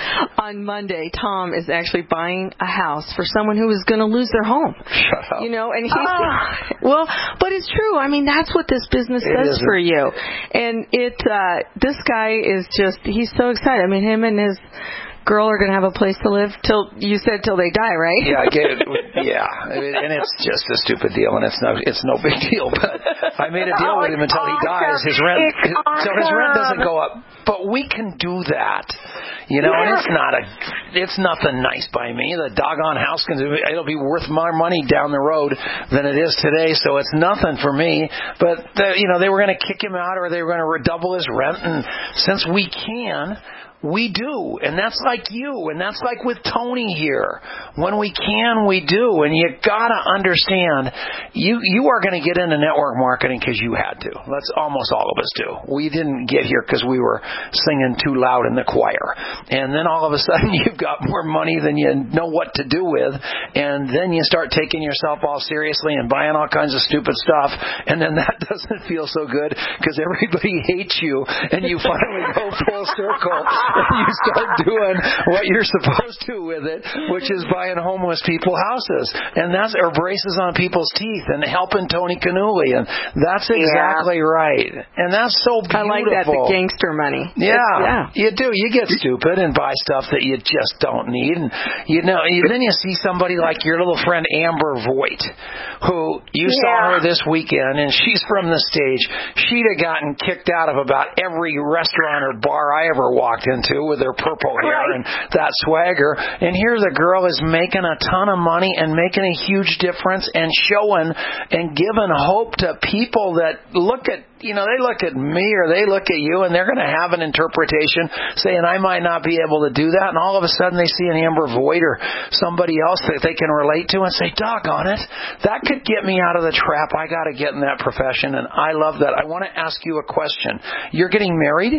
on Monday, Tom is actually buying a house for someone who is going to lose their home. Shut up. You know, and he's, Ah. well, but it's true. I mean, that's what this business It does isn't. for you. And it, uh, this guy is just, he's so excited. I mean, him and his girl are going to have a place to live till, you said till they die, right? Yeah, I get it. Yeah, and it's just a stupid deal, and it's no, it's no big deal. But I made a deal Oh, with him until awesome. he dies. His rent, It's his, so his rent doesn't awesome. go up. But we can do that, you know. And Yeah. it's not a, it's nothing nice by me. The doggone house can, it'll be worth more money down the road than it is today. So it's nothing for me. But the, you know, they were going to kick him out, or they were going to redouble his rent, and since we can. We do, and that's like you, and that's like with Tony here. When we can, we do, and you gotta understand, you you are going to get into network marketing because you had to. That's almost all of us do. We didn't get here because we were singing too loud in the choir, and then all of a sudden you've got more money than you know what to do with, and then you start taking yourself all seriously and buying all kinds of stupid stuff, and then that doesn't feel so good because everybody hates you, and you finally go full circle. And you start doing what you're supposed to with it, which is buying homeless people houses, and that's or braces on people's teeth, and helping Tony Canuli, and that's exactly yeah. right. And that's so beautiful. I like that, the gangster money. Yeah, yeah, you do. You get stupid and buy stuff that you just don't need, and you know. You, then you see somebody like your little friend Amber Voigt, who you yeah. saw her this weekend, and she's from the stage. She'd have gotten kicked out of about every restaurant or bar I ever walked into. With her purple hair right. and that swagger, and here's a girl is making a ton of money and making a huge difference and showing and giving hope to people that look at, you know, they look at me or they look at you and they're going to have an interpretation saying I might not be able to do that, and all of a sudden they see an Amber Voigt or somebody else that they can relate to and say, doggone it, that could get me out of the trap. I got to get in that profession, and I love that. I want to ask you a question. You're getting married?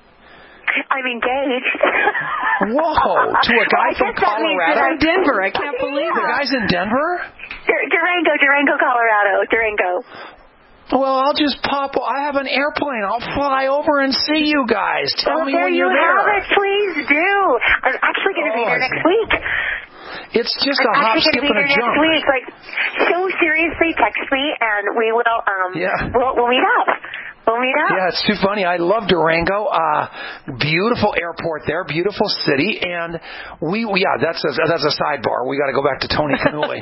I'm engaged. Whoa, to a guy I from Colorado? I'm Denver. I can't believe yeah. it. The guy's in Denver? Dur- Durango, Durango, Colorado. Durango. Well, I'll just pop. I have an airplane. I'll fly over and see you guys. Tell well, me there when you you're have there. It. Please do. I'm actually going to be oh, there next week. It's just I'm a hop, skip, and a jump. Next week. Like, so seriously, text me and we will. Um, yeah. We'll, we'll meet up. We'll meet up. Yeah, it's too funny. I love Durango. Uh, beautiful airport there, beautiful city, and we, we yeah, that's a, that's a sidebar. We got to go back to Tony Canuli.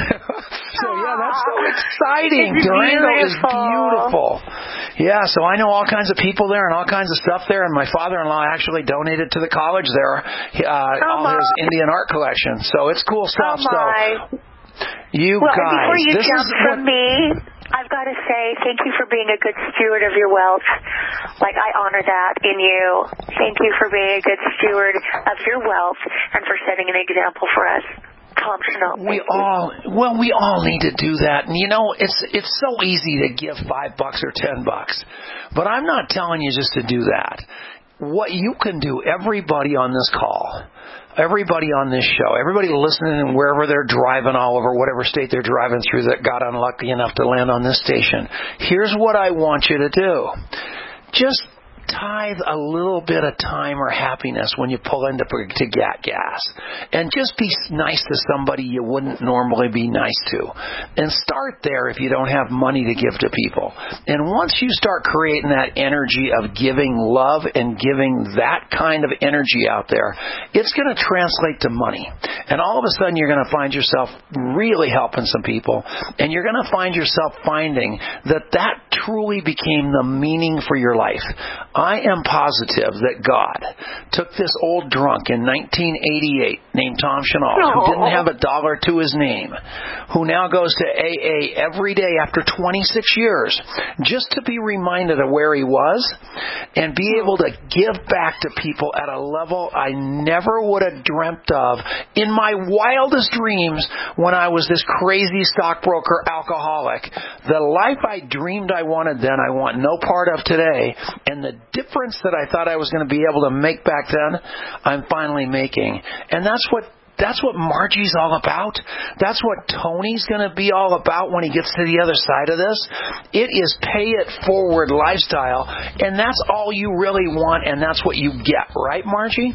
So yeah, that's so exciting. It's Durango beautiful. is beautiful. Yeah, so I know all kinds of people there and all kinds of stuff there, and my father-in-law actually donated to the college there uh, oh all my. his Indian art collection. So it's cool stuff. Oh my. So you well, guys, before you this jump is from what, me, I've got to say thank you for being a good steward of your wealth. Like, I honor that in you. Thank you for being a good steward of your wealth and for setting an example for us. Tom Chenault. We all, well, we all need to do that. And, you know, it's it's so easy to give five bucks or ten bucks. But I'm not telling you just to do that. What you can do, everybody on this call, everybody on this show, everybody listening and wherever they're driving all over, whatever state they're driving through that got unlucky enough to land on this station, here's what I want you to do. Just tithe a little bit of time or happiness when you pull into to get gas. And just be nice to somebody you wouldn't normally be nice to. And start there if you don't have money to give to people. And once you start creating that energy of giving love and giving that kind of energy out there, it's going to translate to money. And all of a sudden you're going to find yourself really helping some people. And you're going to find yourself finding that that truly became the meaning for your life. I am positive that God took this old drunk in nineteen eighty-eight named Tom Chenault, who didn't have a dollar to his name, who now goes to A A every day after twenty-six years, just to be reminded of where he was and be able to give back to people at a level I never would have dreamt of in my wildest dreams when I was this crazy stockbroker alcoholic. The life I dreamed I wanted then, I want no part of today, and the difference that I thought I was going to be able to make back then, I'm finally making. And that's what That's what Margie's all about. That's what Tony's going to be all about when he gets to the other side of this. It is pay it forward lifestyle, and that's all you really want, and that's what you get, right, Margie?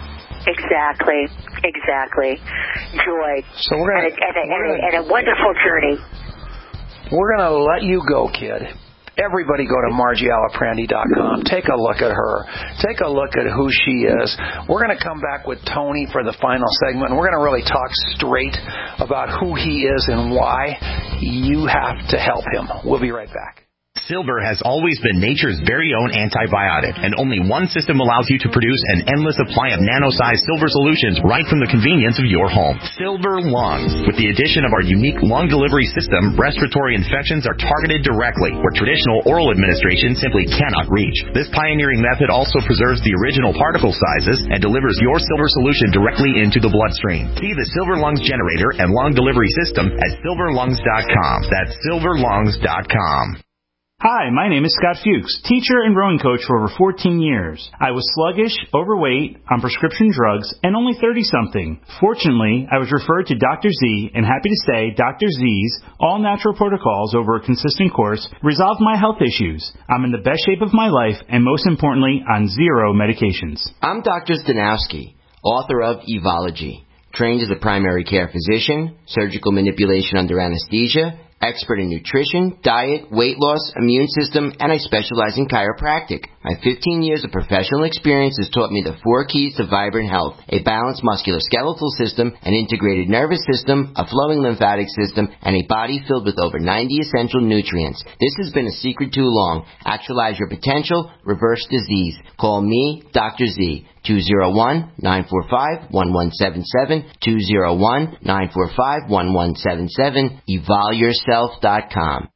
Exactly. Exactly. Joy. So we're gonna, and, a, and, a, we're and, a, gonna, and a wonderful journey. We're going to let you go, kid. Everybody go to Margie Aliprandi dot com. Take a look at her. Take a look at who she is. We're going to come back with Tony for the final segment, and we're going to really talk straight about who he is and why you have to help him. We'll be right back. Silver has always been nature's very own antibiotic, and only one system allows you to produce an endless supply of nano-sized silver solutions right from the convenience of your home. Silver Lungs. With the addition of our unique lung delivery system, respiratory infections are targeted directly, where traditional oral administration simply cannot reach. This pioneering method also preserves the original particle sizes and delivers your silver solution directly into the bloodstream. See the Silver Lungs generator and lung delivery system at silver lungs dot com. That's silver lungs dot com. Hi, my name is Scott Fuchs, teacher and rowing coach for over fourteen years. I was sluggish, overweight, on prescription drugs, and only thirty-something. Fortunately, I was referred to Doctor Z, and happy to say Doctor Z's all-natural protocols over a consistent course resolved my health issues. I'm in the best shape of my life, and most importantly, on zero medications. I'm Doctor Stanowski, author of Evology, trained as a primary care physician, surgical manipulation under anesthesia, expert in nutrition, diet, weight loss, immune system, and I specialize in chiropractic. My fifteen years of professional experience has taught me the four keys to vibrant health: a balanced musculoskeletal system, an integrated nervous system, a flowing lymphatic system, and a body filled with over ninety essential nutrients. This has been a secret too long. Actualize your potential, reverse disease. Call me, Doctor Z, two oh one, nine four five, one one seven seven, two oh one, nine four five, one one seven seven, evol yourself dot com.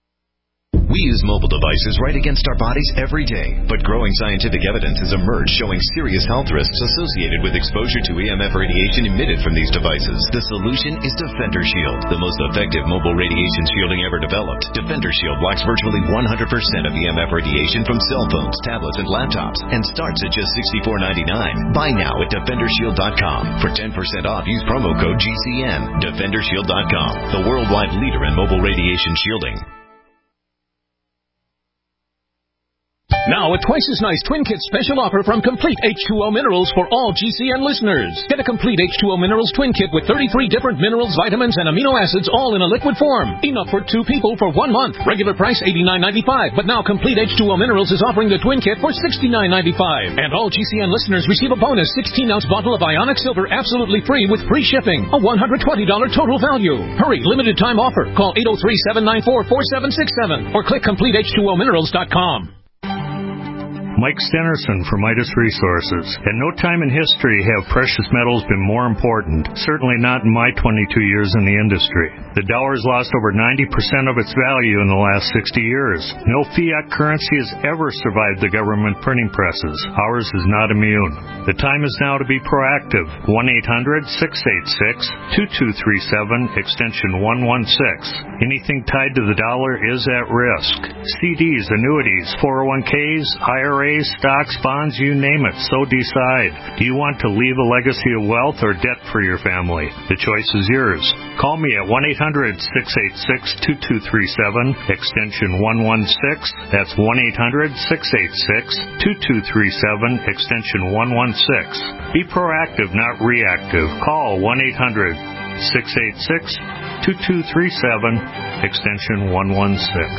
We use mobile devices right against our bodies every day, but growing scientific evidence has emerged showing serious health risks associated with exposure to E M F radiation emitted from these devices. The solution is Defender Shield, the most effective mobile radiation shielding ever developed. Defender Shield blocks virtually one hundred percent of E M F radiation from cell phones, tablets, and laptops, and starts at just sixty-four ninety-nine. Buy now at defender shield dot com. For ten percent off, use promo code G C N. defender shield dot com, the worldwide leader in mobile radiation shielding. Now, a twice as nice Twin Kit special offer from Complete H two O Minerals for all G C N listeners. Get a Complete H two O Minerals Twin Kit with thirty-three different minerals, vitamins, and amino acids all in a liquid form. Enough for two people for one month. Regular price eighty-nine ninety-five, but now Complete H two O Minerals is offering the Twin Kit for sixty-nine ninety-five. And all G C N listeners receive a bonus sixteen ounce bottle of Ionic Silver absolutely free with free shipping. A one hundred twenty dollars total value. Hurry, limited time offer. Call eight oh three, seven nine four, four seven six seven or click complete h two o minerals dot com. Mike Stenerson for Midas Resources. At no time in history have precious metals been more important, certainly not in my twenty-two years in the industry. The dollar has lost over ninety percent of its value in the last sixty years. No fiat currency has ever survived the government printing presses. Ours is not immune. The time is now to be proactive. one eight hundred, six eight six, two two three seven, extension one one six. Anything tied to the dollar is at risk. C Ds, annuities, four oh one k's, I R As, stocks, bonds, you name it, so decide. Do you want to leave a legacy of wealth or debt for your family? The choice is yours. Call me at one eight hundred, six eight six, two two three seven, extension one one six. That's one eight hundred, six eight six, two two three seven, extension one one six. Be proactive, not reactive. Call one eight hundred, six eight six, two two three seven, extension one one six.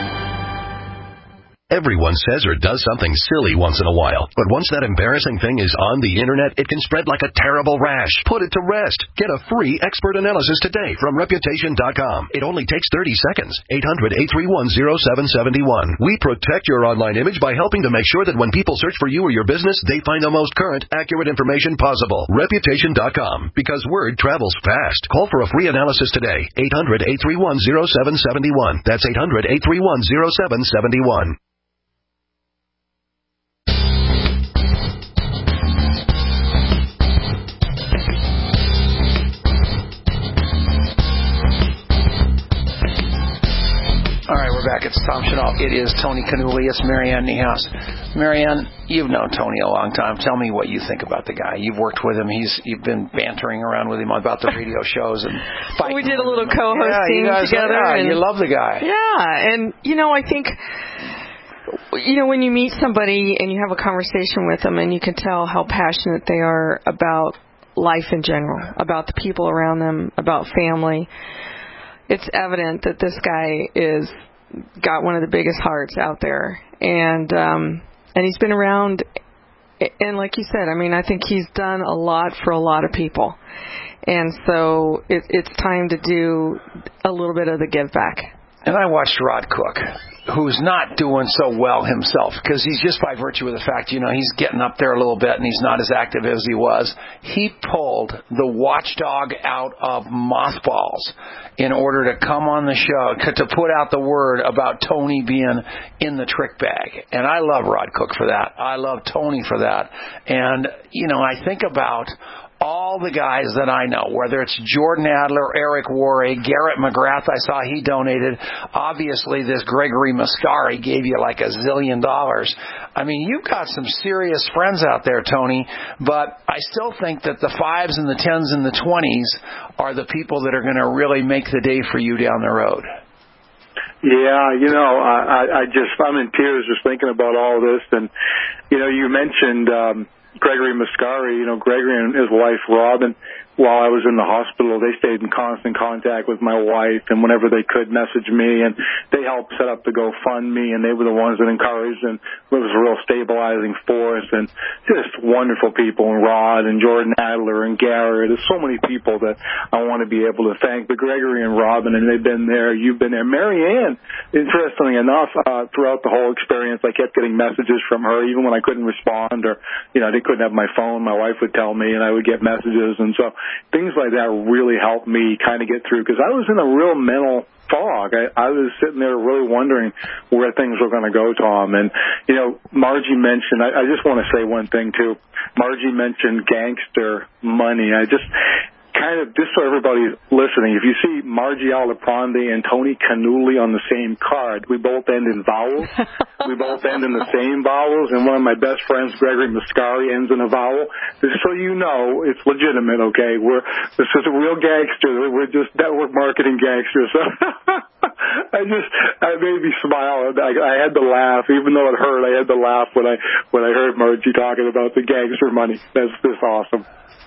Everyone says or does something silly once in a while, but once that embarrassing thing is on the internet, it can spread like a terrible rash. Put it to rest. Get a free expert analysis today from reputation dot com. It only takes thirty seconds. eight hundred, eight three one, oh seven seven one. We protect your online image by helping to make sure that when people search for you or your business, they find the most current, accurate information possible. reputation dot com. Because word travels fast. Call for a free analysis today. eight hundred, eight three one, oh seven seven one. That's eight hundred, eight three one, oh seven seven one. All right, we're back. It's Tom Chenault. It is Tony Canuli. It's Marianne Niehaus. Marianne, you've known Tony a long time. Tell me what you think about the guy. You've worked with him. He's you've been bantering around with him about the radio shows and fighting. We did a little co-hosting yeah, guys, together. Yeah, and, you love the guy. Yeah, and you know, I think you know when you meet somebody and you have a conversation with them, and you can tell how passionate they are about life in general, about the people around them, about family. It's evident that this guy is got one of the biggest hearts out there, and um, and he's been around. And like you said, I mean, I think he's done a lot for a lot of people, and so it, it's time to do a little bit of the give back. And I watched Rod Cook, who's not doing so well himself, because he's just by virtue of the fact, you know, he's getting up there a little bit and he's not as active as he was. He pulled the watchdog out of mothballs in order to come on the show, to put out the word about Tony being in the trick bag. And I love Rod Cook for that. I love Tony for that. And, you know, I think about all the guys that I know, whether it's Jordan Adler, Eric Worre, Garrett McGrath, I saw he donated. Obviously, this Gregory Mascari gave you like a zillion dollars. I mean, you've got some serious friends out there, Tony, but I still think that the fives and the tens and the twenties are the people that are going to really make the day for you down the road. Yeah, you know, I, I just, I'm in tears just thinking about all this. And, you know, you mentioned um, Gregory Mascari. You know, Gregory and his wife, Robin, while I was in the hospital, they stayed in constant contact with my wife, and whenever they could, message me, and they helped set up the GoFundMe, and they were the ones that encouraged, and it was a real stabilizing force, and just wonderful people, and Rod and Jordan Adler and Garrett. There's so many people that I want to be able to thank, but Gregory and Robin, and they've been there, you've been there. Marianne, interestingly enough, uh, throughout the whole experience, I kept getting messages from her, even when I couldn't respond, or, you know, they couldn't have my phone, my wife would tell me, and I would get messages, and so things like that really helped me kind of get through, because I was in a real mental fog. I, I was sitting there really wondering where things were going to go, Tom. And, you know, Margie mentioned, I, I just want to say one thing, too. Margie mentioned gangster money. I just kind of, just so everybody's listening, if you see Margie Aliprandi and Tony Canuli on the same card, we both end in vowels. We both end in the same vowels, and one of my best friends, Gregory Mascari, ends in a vowel. Just so you know, it's legitimate, okay? We're, this is a real gangster. We're just network marketing gangsters. I just, I made me smile. I, I had to laugh, even though it hurt. I had to laugh when I when I heard Margie talking about the gangster money. That's just awesome.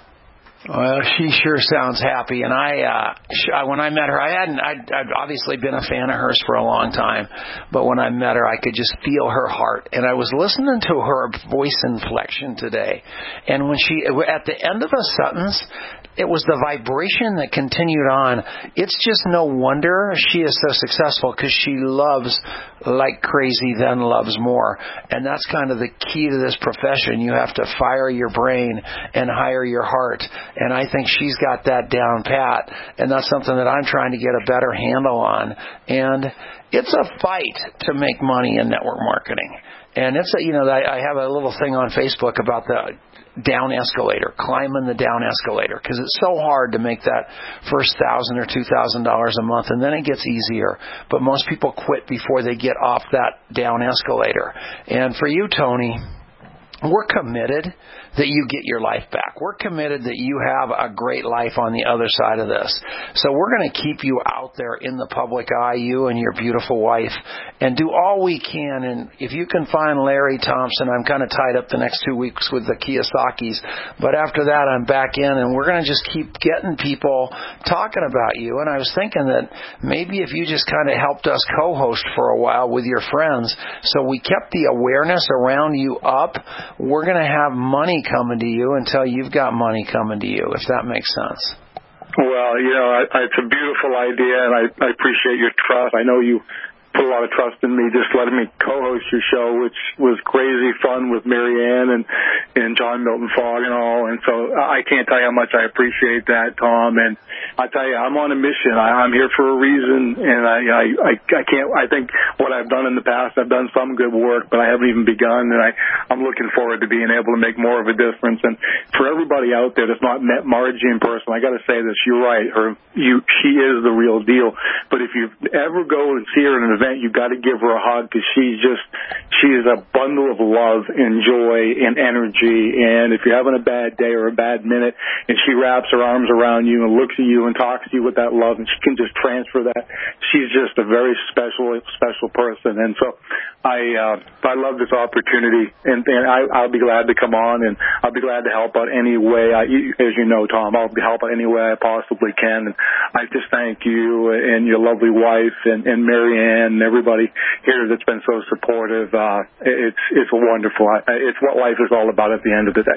Well, she sure sounds happy, and I, uh, sh- when I met her, I hadn't, I'd, I'd obviously been a fan of hers for a long time, but when I met her, I could just feel her heart, and I was listening to her voice inflection today, and when she, at the end of a sentence, it was the vibration that continued on. It's just no wonder she is so successful, because she loves like crazy, then loves more, and that's kind of the key to this profession. You have to fire your brain and hire your heart. And I think she's got that down pat, and that's something that I'm trying to get a better handle on. And it's a fight to make money in network marketing. And it's a, you know, I, I have a little thing on Facebook about the down escalator, climbing the down escalator, because it's so hard to make that first thousand or two thousand dollars a month, and then it gets easier. But most people quit before they get off that down escalator. And for you, Tony, we're committed that you get your life back. We're committed that you have a great life on the other side of this. So we're going to keep you out there in the public eye, you and your beautiful wife, and do all we can. And if you can find Larry Thompson, I'm kind of tied up the next two weeks with the Kiyosaki's, but after that I'm back in, and we're going to just keep getting people talking about you. And I was thinking that maybe if you just kind of helped us co-host for a while with your friends, so we kept the awareness around you up, we're going to have money coming to you until you've got money coming to you, if that makes sense. Well, you know, I, I, it's a beautiful idea, and I, I appreciate your trust. I know you put a lot of trust in me just letting me co-host your show, which was crazy fun with Mary Ann and, and John Milton Fogg and all. And so I can't tell you how much I appreciate that, Tom. And I tell you, I'm on a mission. I, I'm here for a reason, and I, I, I, I can't. I think what I've done in the past, I've done some good work, but I haven't even begun. And I, I'm looking forward to being able to make more of a difference. And for everybody out there that's not met Margie in person, I got to say this: you're right. Her, you, she is the real deal. But if you ever go and see her in an event, you've got to give her a hug, because she's just, she is a bundle of love and joy and energy. And if you're having a bad day or a bad minute, and she wraps her arms around you and looks at you and talks to you with that love, and she can just transfer that, she's just a very special, special person. And so I, uh, I love this opportunity, and, and I, I'll be glad to come on, and I'll be glad to help out any way. I, as you know, Tom, I'll help out any way I possibly can. And I just thank you and your lovely wife and, and Mary Ann and everybody here that's been so supportive. Uh, it's it's wonderful. It's what life is all about at the end of the day.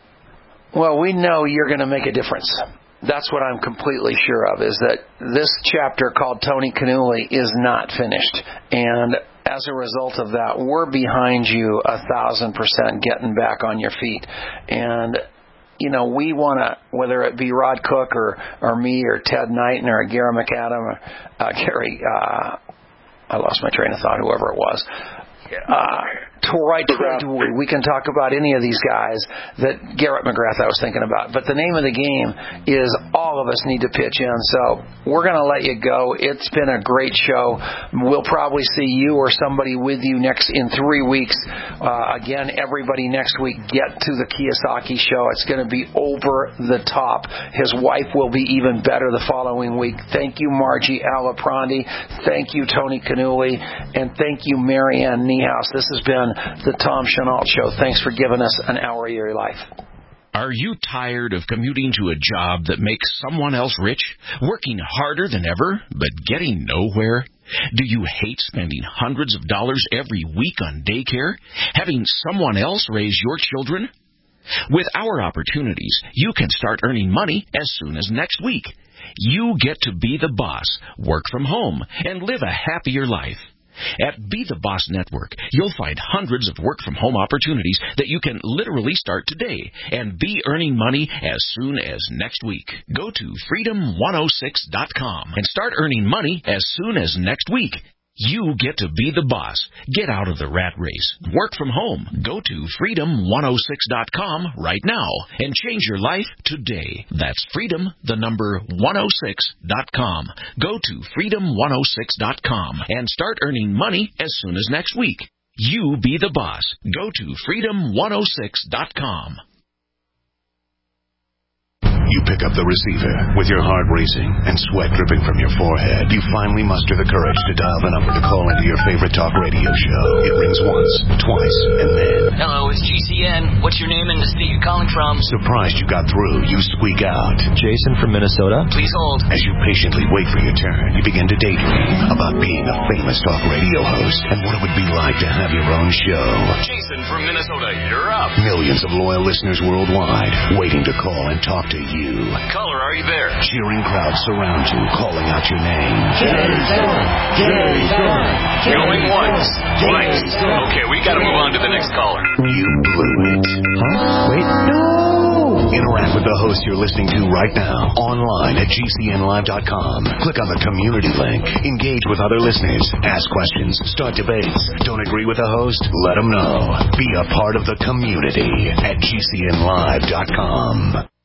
Well, we know you're going to make a difference. That's what I'm completely sure of, is that this chapter called Tony Cannuli is not finished. And as a result of that, we're behind you a thousand percent getting back on your feet. And you know, we want to, whether it be Rod Cook or, or me or Ted Knighton or Gary McAdam or uh, Gary, uh, I lost my train of thought, whoever it was. Uh, to right to we can talk about any of these guys that Garrett McGrath I was thinking about, but the name of the game is all of us need to pitch in. So we're going to let you go. It's been a great show. We'll probably see you or somebody with you next in three weeks. Uh, again, everybody next week, get to the Kiyosaki show. It's going to be over the top. His wife will be even better the following week. Thank you, Margie Aliprandi. Thank you, Tony Cannuli, and thank you, Mary Ann Niehaus. This has been the Tom Chenault Show. Thanks for giving us an hour of your life. Are you tired of commuting to a job that makes someone else rich, working harder than ever, but getting nowhere? Do you hate spending hundreds of dollars every week on daycare, having someone else raise your children? With our opportunities, you can start earning money as soon as next week. You get to be the boss, work from home, and live a happier life. At Be The Boss Network, you'll find hundreds of work-from-home opportunities that you can literally start today and be earning money as soon as next week. Go to freedom one oh six dot com and start earning money as soon as next week. You get to be the boss. Get out of the rat race. Work from home. Go to freedom one oh six dot com right now and change your life today. That's freedom, the number one oh six dot com. Go to freedom one oh six dot com and start earning money as soon as next week. You be the boss. Go to freedom one oh six dot com. You pick up the receiver. With your heart racing and sweat dripping from your forehead, you finally muster the courage to dial the number to call into your favorite talk radio show. It rings once, twice, and then... Hello, it's G C N. What's your name and the state you're calling from? Surprised you got through, you squeak out. Jason from Minnesota. Please hold. As you patiently wait for your turn, you begin to daydream about being a famous talk radio host and what it would be like to have your own show. Jason from Minnesota, you're up. Millions of loyal listeners worldwide waiting to call and talk to you. Caller, are you there? Cheering crowds surround you, calling out your name. Jason! Jason! Going once, twice. Okay, we gotta move on to the next caller. You blew it. Huh? Wait. No! Interact with the host you're listening to right now, online at G C N live dot com. Click on the community link. Engage with other listeners. Ask questions. Start debates. Don't agree with the host? Let them know. Be a part of the community at G C N live dot com.